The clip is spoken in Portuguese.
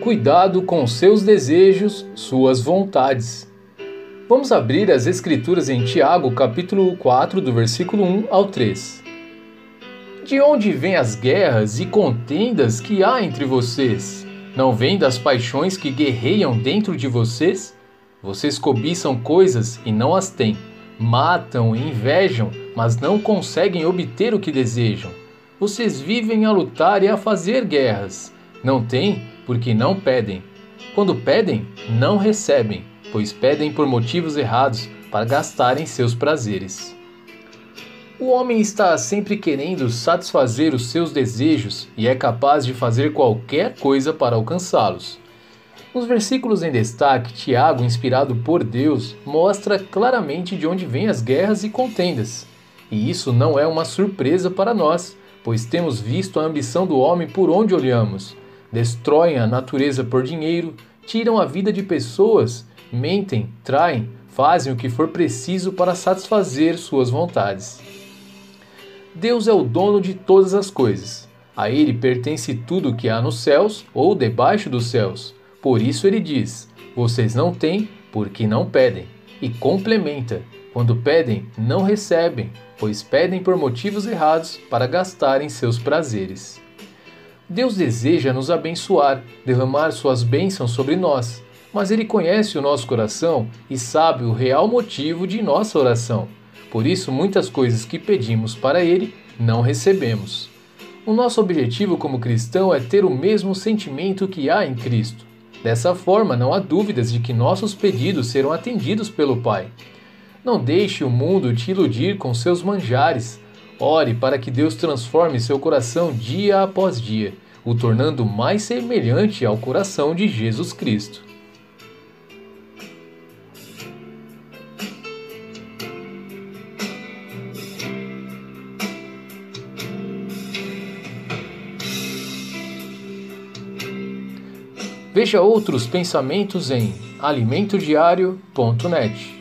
cuidado com seus desejos, suas vontades. Vamos abrir as Escrituras em Tiago, capítulo 4, do versículo 1 ao 3. De onde vêm as guerras e contendas que há entre vocês? Não vêm das paixões que guerreiam dentro de vocês? Vocês cobiçam coisas e não as têm, matam e invejam, mas não conseguem obter o que desejam. Vocês vivem a lutar e a fazer guerras. Não têm porque não pedem. Quando pedem, não recebem, pois pedem por motivos errados para gastarem seus prazeres. O homem está sempre querendo satisfazer os seus desejos e é capaz de fazer qualquer coisa para alcançá-los. Nos versículos em destaque, Tiago, inspirado por Deus, mostra claramente de onde vêm as guerras e contendas. E isso não é uma surpresa para nós, pois temos visto a ambição do homem por onde olhamos. Destroem a natureza por dinheiro, tiram a vida de pessoas, mentem, traem, fazem o que for preciso para satisfazer suas vontades. Deus é o dono de todas as coisas. A Ele pertence tudo o que há nos céus ou debaixo dos céus. Por isso Ele diz: vocês não têm porque não pedem. E complementa: quando pedem, não recebem, pois pedem por motivos errados para gastarem seus prazeres. Deus deseja nos abençoar, derramar suas bênçãos sobre nós, mas Ele conhece o nosso coração e sabe o real motivo de nossa oração. Por isso, muitas coisas que pedimos para Ele, não recebemos. O nosso objetivo como cristão é ter o mesmo sentimento que há em Cristo. Dessa forma, não há dúvidas de que nossos pedidos serão atendidos pelo Pai. Não deixe o mundo te iludir com seus manjares. Ore para que Deus transforme seu coração dia após dia, o tornando mais semelhante ao coração de Jesus Cristo. Veja outros pensamentos em alimentodiario.net.